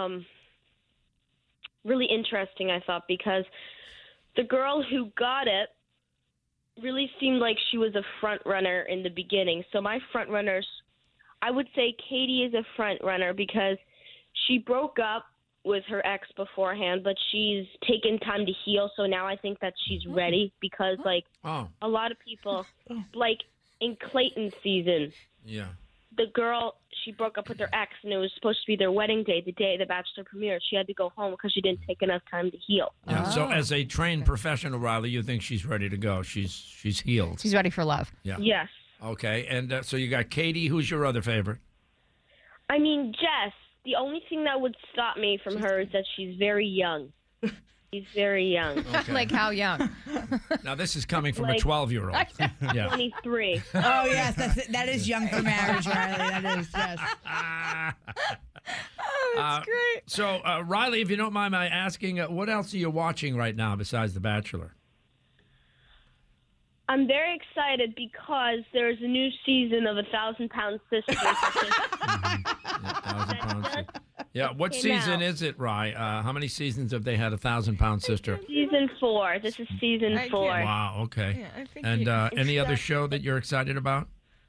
really interesting, I thought, because the girl who got it really seemed like she was a front runner in the beginning. So my front runners, I would say Katie is a front runner because she broke up with her ex beforehand, but she's taken time to heal. So now I think that she's ready because, like, a lot of people, like in Clayton's season, Yeah. the girl, she broke up with her ex, and it was supposed to be their wedding day, the day of the Bachelor premiere. She had to go home because she didn't take enough time to heal. Yeah. So as a trained professional, Riley, you think she's ready to go? She's healed. She's ready for love. Yeah. Yes. Okay. And so you got Katie. Who's your other favorite? I mean, Jess, the only thing that would stop me from her is that she's very young. She's very young. Okay. Like how young? Now this is coming from Like- a 12-year-old. Yeah. 23. Oh, yes, that is young for marriage, Riley. That is, yes. That's great. So, Riley, if you don't mind my asking, what else are you watching right now besides The Bachelor? I'm very excited because there's a new season of 1,000-Pound Sisters. Yeah, what season is it, Rye? How many seasons have they had 1,000-Pound Sister? Season 4. This is season 4. Wow, okay. Yeah, I think And any other show that you're excited about?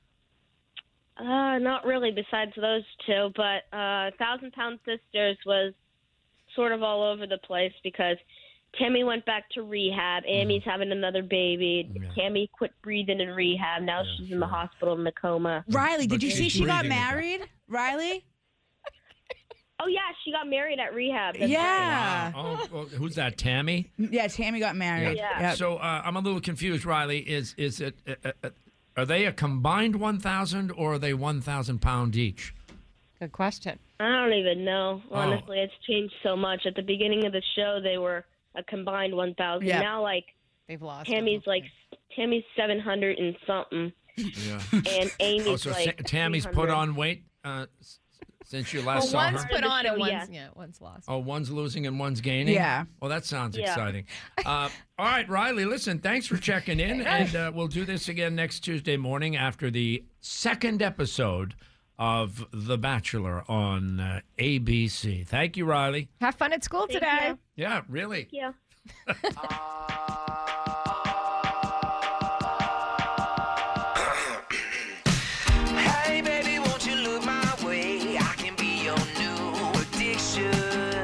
Not really besides those two, but 1,000-Pound Sisters was sort of all over the place because Tammy went back to rehab. Amy's having another baby. Tammy quit breathing in rehab. Now she's in the hospital in a coma. Riley, did But you see she's she got breathing married? Riley? Oh, yeah, she got married at rehab. That's Yeah. Oh, well, who's that, Tammy? Yeah, Tammy got married. Yeah. Yep. So I'm a little confused, Riley. Is it are they a combined 1,000 or are they 1,000 pound each? Good question. I don't even know. Oh. Honestly, it's changed so much. At the beginning of the show, they were a combined 1,000. Yeah. Now, like, They've lost. Tammy's 700 and something, Yeah. and Amy's Oh, so like Tammy's 300. put on weight since you last saw one's her? put on and Yeah. one's lost. Oh, one's losing and one's gaining? Yeah. Well, that sounds Yeah. exciting. All right, Riley, listen, thanks for checking in. And we'll do this again next Tuesday morning after the second episode of The Bachelor on ABC. Thank you, Riley. Have fun at school Thank today. you. Yeah, really. Yeah. Hey, baby, won't you look my way? I can be your new addiction.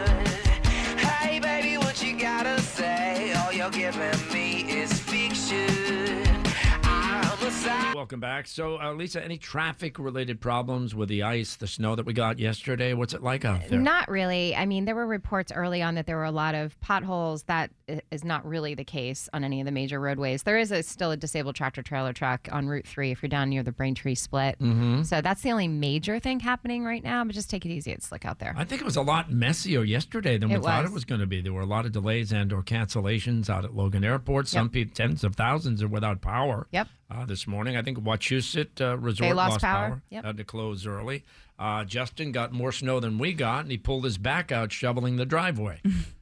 Hey, baby, what you gotta say? All you're giving me is fiction. I'm a side. Welcome back. So, Lisa, any traffic-related problems with the ice, the snow that we got yesterday? What's it like out there? Not really. I mean, there were reports early on that there were a lot of potholes. That is not really the case on any of the major roadways. There is still a disabled tractor-trailer truck on Route 3 if you're down near the Braintree split. Mm-hmm. So that's the only major thing happening right now, but just take it easy. It's slick out there. I think it was a lot messier yesterday than we It thought was. it was going to be. There were a lot of delays and or cancellations out at Logan Airport. Some people, tens of thousands are without power. Yep. This morning, I think Wachusett Resort They lost power. Yep. Had to close early. Justin got more snow than we got, and he pulled his back out shoveling the driveway.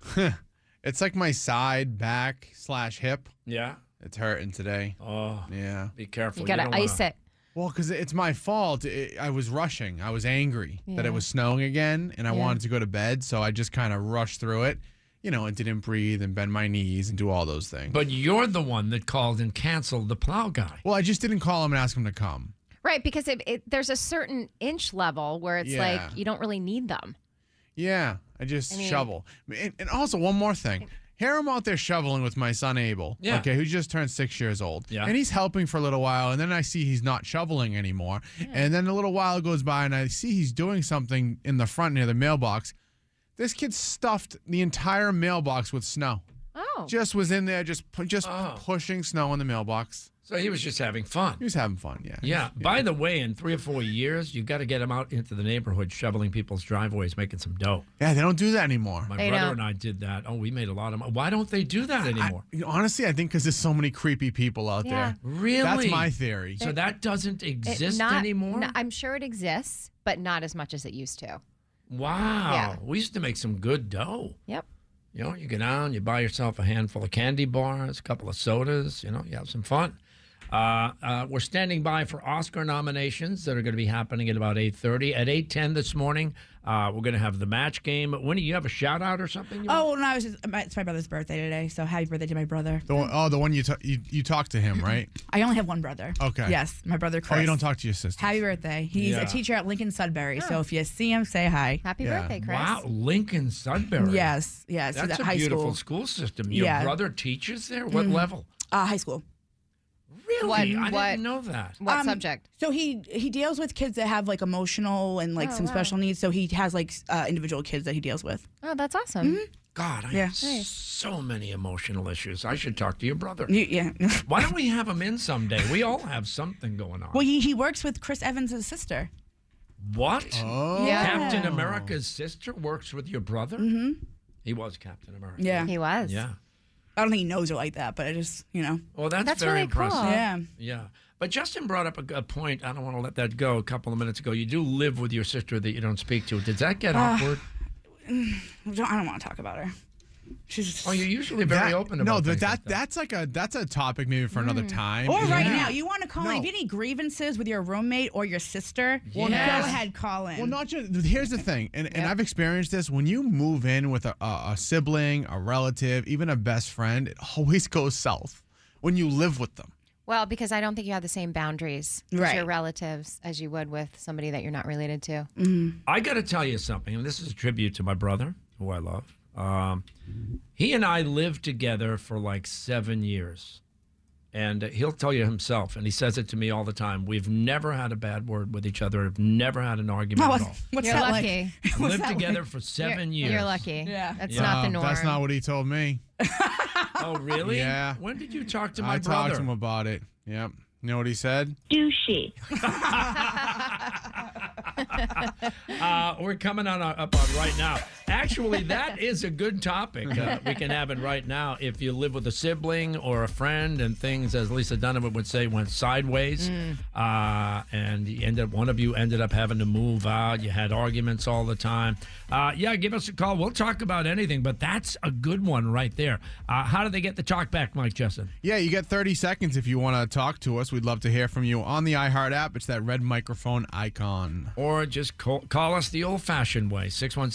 It's like my side, back / hip. Yeah. It's hurting today. Oh, yeah. Be careful. You got to don't ice wanna- it. Well, because it's my fault. I was rushing. I was angry that Yeah. it was snowing again, and I Yeah. wanted to go to bed, so I just kind of rushed through it, and didn't breathe and bend my knees and do all those things. But you're the one that called and canceled the plow guy. Well, I just didn't call him and ask him to come. Right, because there's a certain inch level where it's Yeah. like you don't really need them. Yeah, I just I mean- shovel. And also, one more thing. Here I'm out there shoveling with my son Abel, Yeah. okay, who just turned 6 years old. Yeah. And he's helping for a little while, and then I see he's not shoveling anymore. And then a little while goes by, and I see he's doing something in the front near the mailbox. This kid stuffed the entire mailbox with snow. Oh. Just was in there, just pushing snow in the mailbox. So he was just having fun. He was having fun, yeah. Yeah. By the way, in 3 or 4 years, you got to get him out into the neighborhood shoveling people's driveways, making some dough. Yeah, they don't do that anymore. My They brother don't. and I did that. Oh, we made a lot of money. Why don't they do that anymore? Honestly, I think because there's so many creepy people out Yeah. there. Really? That's my theory. So that doesn't exist Not- anymore? no, I'm sure it exists, but not as much as it used to. Wow. Yeah. We used to make some good dough. Yep. You go down, you buy yourself a handful of candy bars, a couple of sodas, you have some fun. We're standing by for Oscar nominations that are going to be happening at about 8:30. At 8:10 this morning, we're going to have the match game. Winnie, you have a shout out or something? Oh, no, it's my brother's birthday today, so happy birthday to my brother. The one you talked to him, right? I only have one brother. Okay. Yes, my brother Chris. Oh, you don't talk to your sister. Happy birthday. He's Yeah. a teacher at Lincoln Sudbury, so if you see him, say hi. Happy birthday, Chris. Wow, Lincoln Sudbury. Yes. He's That's at a high beautiful school. school system. Your Yeah. brother teaches there? What Mhm. level? High school. Really? I didn't know that. What subject? So he deals with kids that have like emotional and like Oh, some wow. special needs. So he has like individual kids that he deals with. Oh, that's awesome. God, I Yeah. have so many emotional issues. I should talk to your brother. Yeah. Why don't we have him in someday? We all have something going on. Well, he works with Chris Evans' sister. What? Oh. Yeah. Captain America's sister works with your brother? Mm-hmm. He was Captain America. Yeah. He was. Yeah. I don't think he knows her like that, but I just, Well, that's very really impressive. cool. Yeah. Yeah. But Justin brought up a point. I don't want to let that go. A couple of minutes ago, you do live with your sister that you don't speak to. Did that get awkward? I don't want to talk about her. She's just, You're usually very open about things like that. That's a topic maybe for another time. Or right now, you want to call in. If you have any grievances with your roommate or your sister, go ahead, call in. Well, not just. Here's the thing, and I've experienced this. When you move in with a sibling, a relative, even a best friend, it always goes south when you live with them. Well, because I don't think you have the same boundaries with your relatives as you would with somebody that you're not related to. I got to tell you something, and this is a tribute to my brother, who I love. He and I lived together for like 7 years, and he'll tell you himself, and he says it to me all the time. We've never had a bad word with each other. We've never had an argument at all. What's You're that lucky. like? Lived together for 7 years. You're lucky. Yeah. That's not the norm. That's not what he told me. Oh, really? Yeah. When did you talk to my I brother? talked to him about it. Yep. You know what he said? Douchey. We're coming up on right now. Actually, that is a good topic we can have it right now. If you live with a sibling or a friend and things, as Lisa Donovan would say, went sideways, and one of you ended up having to move out, you had arguments all the time. Give us a call. We'll talk about anything, but that's a good one right there. How do they get the talk back, Mike Justin? Yeah, you get 30 seconds if you want to talk to us. We'd love to hear from you on the iHeart app. It's that red microphone icon. Or just call us the old-fashioned way,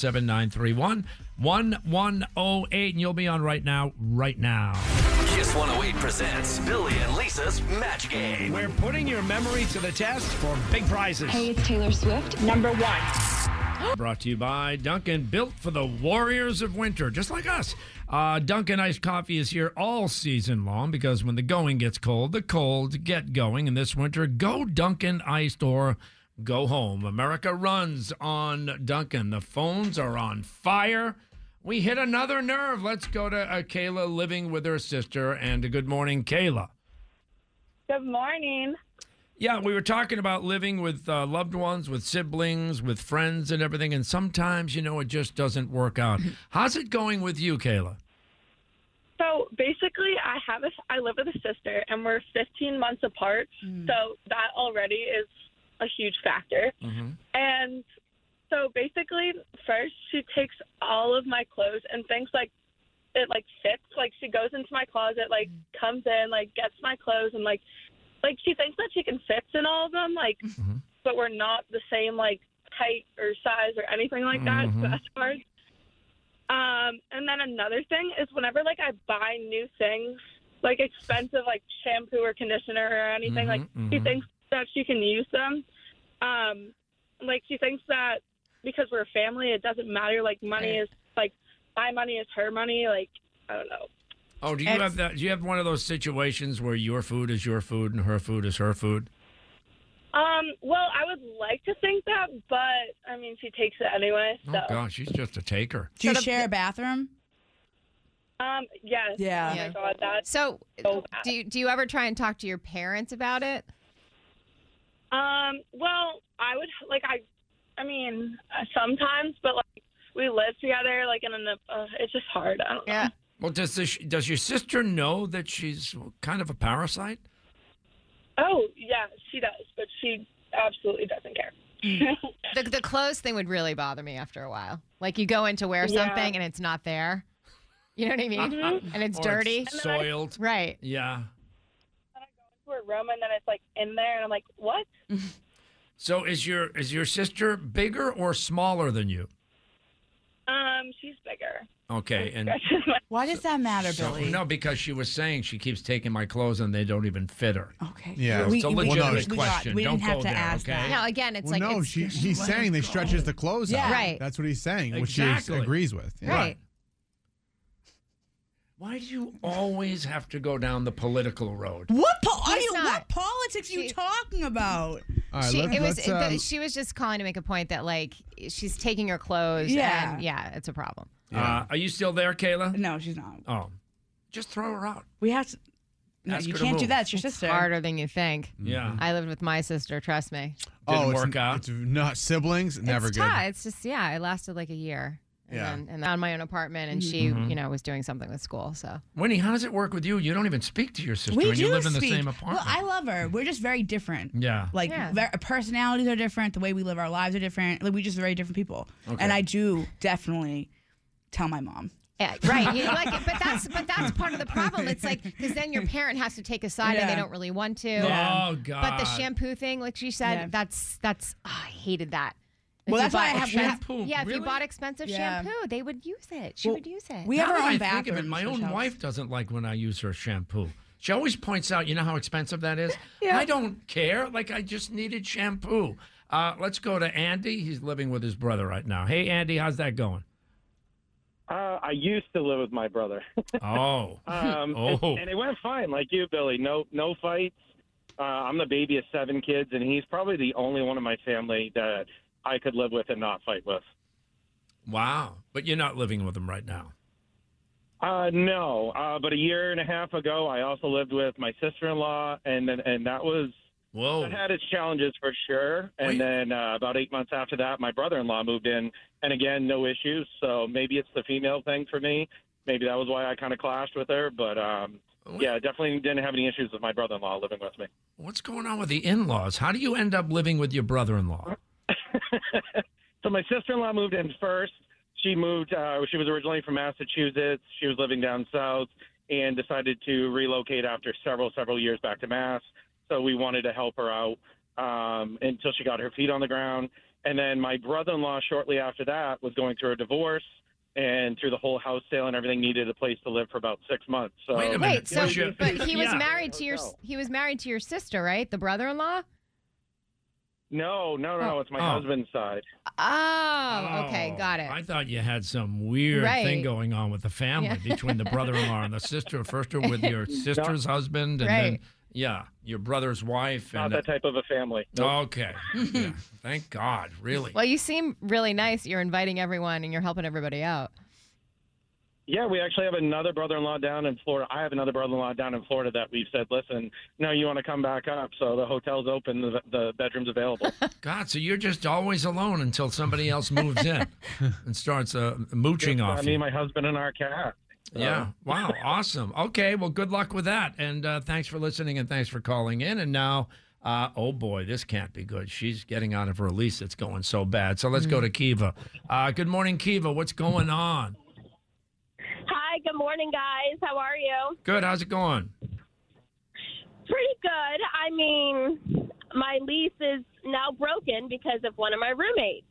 617-931-1108, and you'll be on right now. Kiss 108 presents Billy and Lisa's Match Game. We're putting your memory to the test for big prizes. Hey, it's Taylor Swift, #1. Brought to you by Dunkin', built for the warriors of winter, just like us. Dunkin' Iced Coffee is here all season long because when the going gets cold, the cold get going. And this winter, go Dunkin' Iced or go home. America runs on Dunkin'. The phones are on fire. We hit another nerve. Let's go to Kayla living with her sister. And good morning, Kayla. Good morning. Yeah, we were talking about living with loved ones, with siblings, with friends and everything. And sometimes, it just doesn't work out. How's it going with you, Kayla? So basically, I live with a sister, and we're 15 months apart. So that already is a huge factor. And so basically, first she takes all of my clothes and thinks like it fits. Like she goes into my closet, comes in, gets my clothes, and like she thinks that she can fit in all of them, but we're not the same height or size or anything like that. So that's hard. And then another thing is whenever I buy new things, expensive shampoo or conditioner or anything, she thinks that she can use them. She thinks that because we're a family, it doesn't matter. Money is my money is her money. I don't know. Oh, do you have that? Do you have one of those situations where your food is your food and her food is her food? Well, I would like to think that, but I mean, she takes it anyway. So. Oh gosh, she's just a taker. Do you share a bathroom? Yes. Yeah. Oh my God, that's so bad. do you ever try and talk to your parents about it? Well, I would I mean, sometimes, but we live together, it's just hard. I don't know. Well, does your sister know that she's kind of a parasite? Oh, yeah, she does, but she absolutely doesn't care. The clothes thing would really bother me after a while. You go in to wear something and it's not there. You know what I mean? And it's dirty. It's soiled. Right. Yeah. And I go into a room and then it's in there and I'm like, what? So is your sister bigger or smaller than you? She's bigger. Okay, and why does that matter, Billy? No, because she was saying she keeps taking my clothes and they don't even fit her. Okay. Yeah, it's a legitimate question. We don't didn't have go to there. ask Okay. that. No, again, it's no, it's, he's saying they stretches the clothes out. Right. That's what he's saying, Exactly. which he agrees with. Yeah. Right. Why do you always have to go down the political road? What He's not. what politics are you talking about? All right, she was just calling to make a point that she's taking her clothes. Yeah. And it's a problem. Are you still there, Kayla? No, she's not. Oh, just throw her out. We have to. No, Ask you her to can't do move. that. It's your sister. Harder than you think. Yeah. I lived with my sister. Trust me. Didn't work out. It's not siblings. Never It's good. tough. It's just it lasted a year, and then on my own apartment, and she, was doing something with school. So, Winnie, how does it work with you? You don't even speak to your sister, We and you do live in the speak. same apartment. Well, I love her. We're just very different. Yeah. Like, personalities are different. The way we live our lives are different. Like, we're just very different people. Okay. And I do definitely tell my mom. Yeah, right. But that's part of the problem. It's like, because then your parent has to take a side and they don't really want to. Oh, God. But the shampoo thing, like she said, that's I hated that. If Well, you that's why I bought have shampoo. we Yeah, if really? you bought expensive shampoo, they would use it. She would use it. We have Now our that own I bathroom. think of it, my own wife doesn't like when I use her shampoo. She always points out, you know how expensive that is? Yeah. I don't care. Like, I just needed shampoo. Let's go to Andy. He's living with his brother right now. Hey, Andy, how's that going? I used to live with my brother. Oh. And it went fine, like you, Billy. No fights. I'm the baby of 7 kids, and he's probably the only one in my family that I could live with and not fight with. Wow. But you're not living with him right now. No. But a year and a half ago, I also lived with my sister-in-law, and that was that had its challenges for sure. And then about 8 months after that, my brother-in-law moved in, and again, no issues. So maybe it's the female thing for me. Maybe that was why I kind of clashed with her. But yeah, definitely didn't have any issues with my brother-in-law living with me. What's going on with the in-laws? How do you end up living with your brother-in-law? So my sister-in-law moved in first. She moved. She was originally from Massachusetts. She was living down south and decided to relocate after several years back to Mass. So we wanted to help her out until she got her feet on the ground. And then my brother-in-law, shortly after that, was going through a divorce, and through the whole house sale and everything, needed a place to live for about 6 months. So Wait a minute. So, but he was married to your sister, right? The brother-in-law. No. It's my husband's side. Oh, okay, got it. I thought you had some weird thing going on with the family between the brother-in-law and the sister. First with your sister's husband, and then your brother's wife. Not and that type of a family. Nope. Okay. Yeah. Thank God. Really. Well, you seem really nice. You're inviting everyone and you're helping everybody out. Yeah, we actually have another brother-in-law down in Florida. I have another brother-in-law down in Florida that we've said, listen, no, you want to come back up. So the hotel's open, the bedroom's available. God, so you're just always alone until somebody else moves in and starts mooching off me, you. my husband, and our cat. Yeah. Wow. Awesome. Okay. Well, good luck with that. And thanks for listening and thanks for calling in. And now, oh boy, this can't be good. She's getting out of her lease. It's going so bad. So let's go to Kiva. Good morning, Kiva. What's going on? Hi, good morning, guys. How are you? Good. How's it going? Pretty good. I mean, my lease is now broken because of one of my roommates.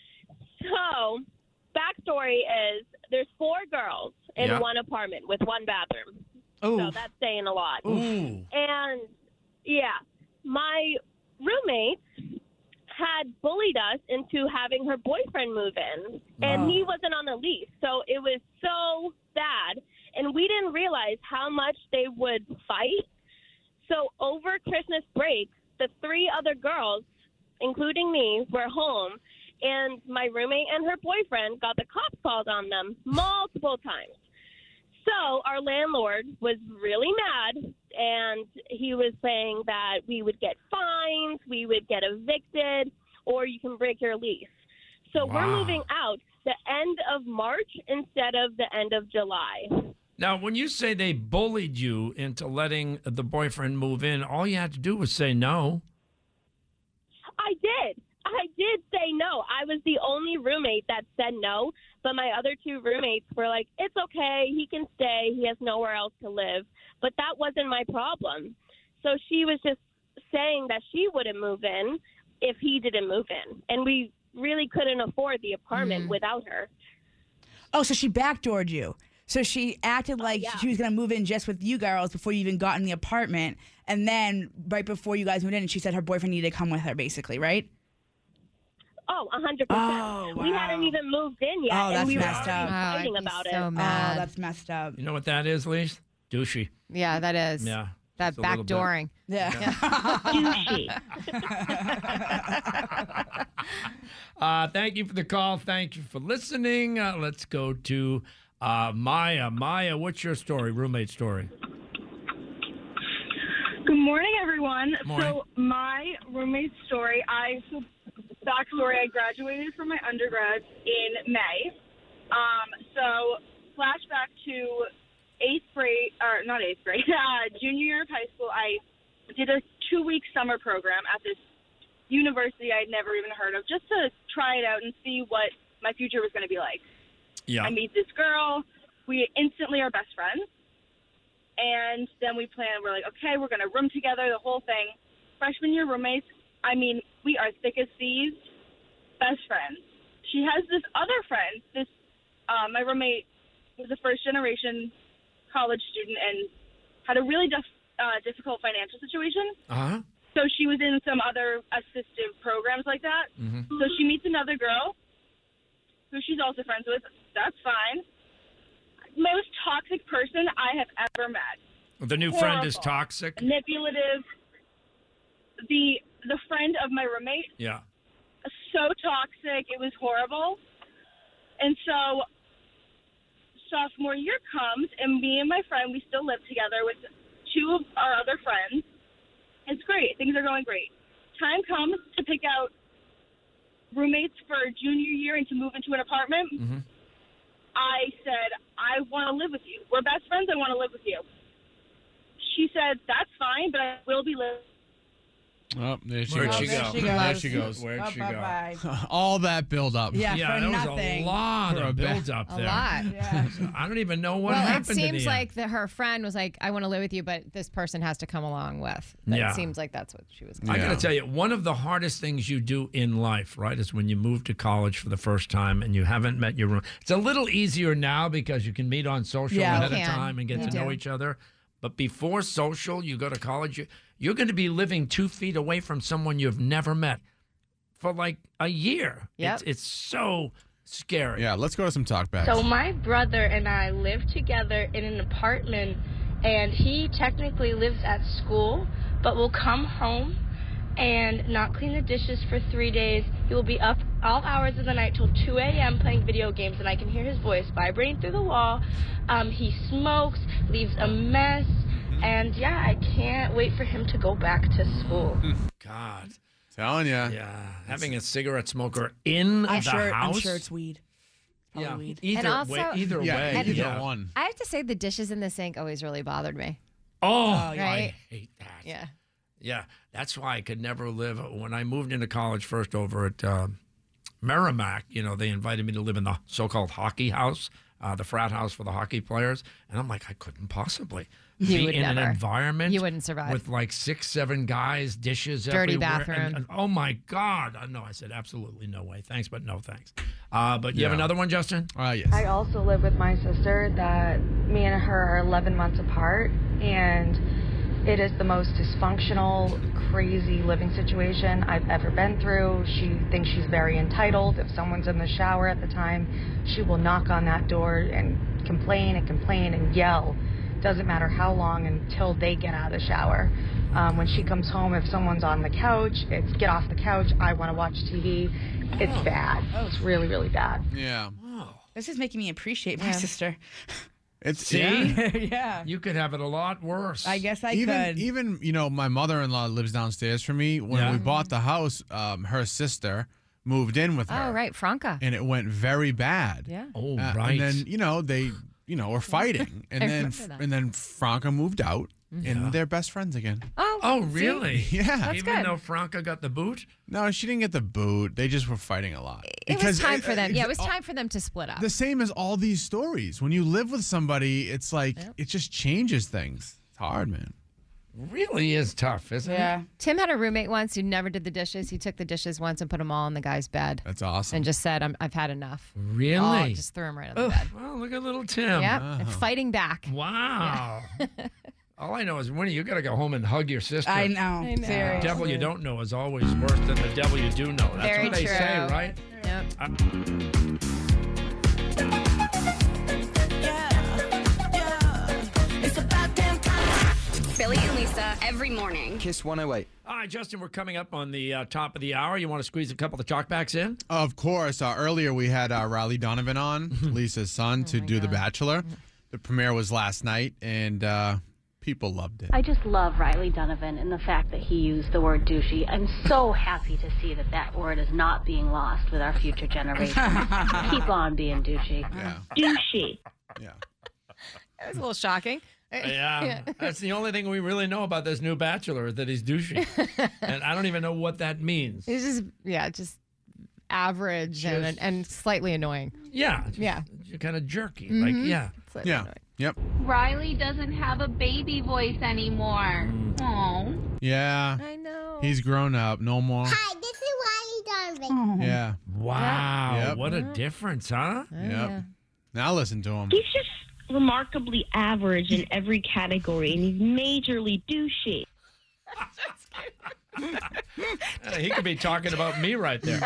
So, backstory is there's 4 girls in one apartment with one bathroom. Ooh. So that's saying a lot. Ooh. And, yeah, my roommate had bullied us into having her boyfriend move in, and he wasn't on the lease. So it was so bad, and we didn't realize how much they would fight. So over Christmas break, the 3 other girls, including me, were home, and my roommate and her boyfriend got the cops called on them multiple times. So our landlord was really mad, and he was saying that we would get fines, we would get evicted, or you can break your lease. So we're moving out the end of March instead of the end of July. Now, when you say they bullied you into letting the boyfriend move in, all you had to do was say no. I did say no. I was the only roommate that said no, but my other 2 roommates were like, it's okay, he can stay, he has nowhere else to live. But that wasn't my problem. So she was just saying that she wouldn't move in if he didn't move in. And we really couldn't afford the apartment without her. Oh, so she backdoored you. So she acted like she was going to move in just with you girls before you even got in the apartment. And then right before you guys moved in, she said her boyfriend needed to come with her, basically, right? Oh, 100%. Oh, wow. We hadn't even moved in yet, Oh, and that's we were messed up. fighting about it. So mad. Oh, that's messed up. You know what that is, Lise? Douchey. Yeah, that is. Yeah. That It's a little bit. backdooring. Yeah. Thank you for the call. Thank you for listening. Let's go to Maya. Maya, what's your story, roommate story? Good morning, everyone. Morning. So my roommate story, backstory, I graduated from my undergrad in May, So flashback to junior year of high school, I did a 2-week summer program at this university I'd never even heard of, just to try it out and see what my future was going to be like. Yeah. I meet this girl. We instantly are best friends. And then we're like, okay, we're going to room together, the whole thing. Freshman year roommates, I mean, we are thick as thieves, best friends. She has this other friend. My roommate was a first-generation college student and had a really difficult financial situation. Uh-huh. So she was in some other assistive programs like that. Mm-hmm. So she meets another girl who she's also friends with. That's fine. Most toxic person I have ever met. The new friend is toxic? Manipulative. The friend of my roommate. Yeah. So toxic. It was horrible. And so sophomore year comes, and me and my friend, we still live together with 2 of our other friends. It's great. Things are going great. Time comes to pick out roommates for junior year and to move into an apartment. Mm-hmm. I said, I want to live with you. We're best friends. I want to live with you. She said, that's fine, but I will be living. Oh, there she Where'd goes. she go? There she goes. Where'd she go? All that build up. Yeah, Yeah, for there nothing. was a lot For of a build up A there. lot. Yeah. I don't even know what Well, happened. it seems to like her friend was like, I want to live with you, but this person has to come along with. Yeah. It seems like that's what she was I going got to tell you, one of the hardest things you do in life, right, is when you move to college for the first time and you haven't met your room. It's a little easier now because you can meet on social Yeah, ahead you of can. time and get You to know do. each other. But before social, you go to college, you're going to be living 2 feet away from someone you've never met for like a year. Yep. It's so scary. Yeah, let's go to some talkbacks. So my brother and I live together in an apartment, and he technically lives at school, but will come home and not clean the dishes for 3 days. He will be up all hours of the night till 2 a.m. playing video games, and I can hear his voice vibrating through the wall. He smokes, leaves a mess, and yeah, I can't wait for him to go back to school. God. Telling you. Yeah. Having a cigarette smoker in the house. I'm sure it's weed. Probably Yeah. weed. Either And also- way. Either way. Either yeah. one. I have to say the dishes in the sink always really bothered me. Oh, yeah. I Right? hate that. Yeah. Yeah, that's why I could never live. When I moved into college first over at Merrimack, they invited me to live in the so-called hockey house, the frat house for the hockey players. And I'm like, I couldn't possibly You be would in never. an environment You wouldn't survive. with like 6, 7 guys, dishes Dirty everywhere. bathroom. And, oh, my God. No, I said, absolutely no way. Thanks, but no thanks. But you have another one, Justin? Yes. I also live with my sister that me and her are 11 months apart, and it is the most dysfunctional, crazy living situation I've ever been through. She thinks she's very entitled. If someone's in the shower at the time, she will knock on that door and complain and yell. Doesn't matter how long until they get out of the shower. When she comes home, if someone's on the couch, it's get off the couch, I want to watch TV. It's bad. It's really, really bad. Yeah. This is making me appreciate my sister. It's See? Yeah. You could have it a lot worse. I guess I even, could. Even, my mother-in-law lives downstairs from me. When we bought the house, her sister moved in with her. Oh, right. Franca. And it went very bad. Yeah. Oh, right. And then, they, were fighting. And I then remember that. and then Franca moved out. Yeah. And they're best friends again. Oh, really? Yeah. That's Even good. though Franca got the boot? No, she didn't get the boot. They just were fighting a lot. It was time for them. Yeah, it was time for them to split up. The same as all these stories. When you live with somebody, it's like it just changes things. It's hard, man. Really is tough, isn't it? Tim had a roommate once who never did the dishes. He took the dishes once and put them all in the guy's bed. That's awesome. And just said, I've had enough. Really? Oh, just threw him right on the bed. Well, look at little Tim. Yep. And fighting back. Wow. All I know is, Winnie, you got to go home and hug your sister. I know. I know. The Seriously. devil you don't know is always worse than the devil you do know. That's Very what they true. say, right? Yep. Billy and Lisa every morning. Kiss 108. All right, Justin, we're coming up on the top of the hour. You want to squeeze a couple of talkbacks in? Of course. Earlier we had Riley Donovan on, Lisa's son, to do The Bachelor. The premiere was last night, and People loved it. I just love Riley Donovan and the fact that he used the word douchey. I'm so happy to see that word is not being lost with our future generation. Keep on being douchey. Yeah. Douchey. Yeah. It was a little shocking. Yeah, that's the only thing we really know about this new Bachelor, that he's douchey. And I don't even know what that means. He's just average and slightly annoying. Yeah. Yeah. Kind of jerky. Mhm. Like, yeah. Slightly annoying. Yep. Riley doesn't have a baby voice anymore. Oh. Yeah. I know. He's grown up. No more. Hi, this is Riley Donovan. Yeah. Wow. Yep. What a difference, huh? Yep. Now listen to him. He's just remarkably average in every category, and he's majorly douchey. He could be talking about me right there.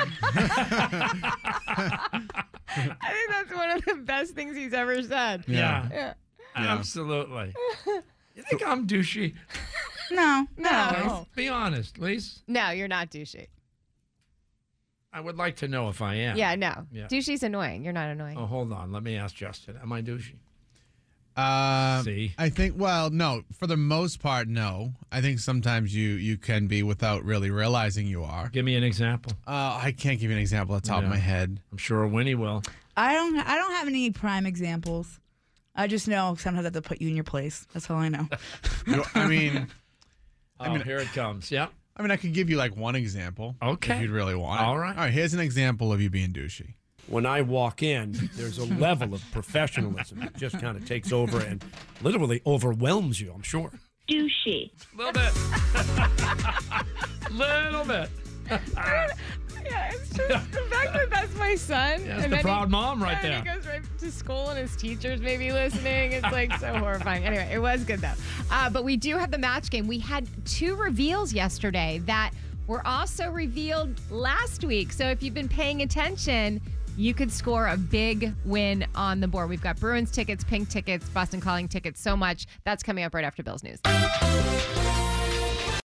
I think that's one of the best things he's ever said. Yeah. Absolutely. You think I'm douchey? No. Be honest, Lise. No, you're not douchey. I would like to know if I am. Yeah, no. Yeah. Douchey's annoying. You're not annoying. Oh, hold on. Let me ask Justin. Am I douchey? See? I think, well, no. For the most part, no. I think sometimes you can be without really realizing you are. Give me an example. I can't give you an example off the top of my head. I'm sure Winnie will. I don't have any prime examples. I just know sometimes I have to put you in your place. That's all I know. I mean, here it comes. Yeah. I mean, I could give you like one example. Okay. If you'd really want it. All right. All right, here's an example of you being douchey. When I walk in, there's a level of professionalism that just kind of takes over and literally overwhelms you, I'm sure. Douchey. A little bit. Little bit. Yeah, it's just the fact that that's my son. That's and the then proud mom right and there. he goes right to school and his teachers may be listening. It's like so horrifying. Anyway, it was good though. But we do have the match game. We had 2 reveals yesterday that were also revealed last week. So if you've been paying attention, you could score a big win on the board. We've got Bruins tickets, Pink tickets, Boston Calling tickets, so much. That's coming up right after Bill's News.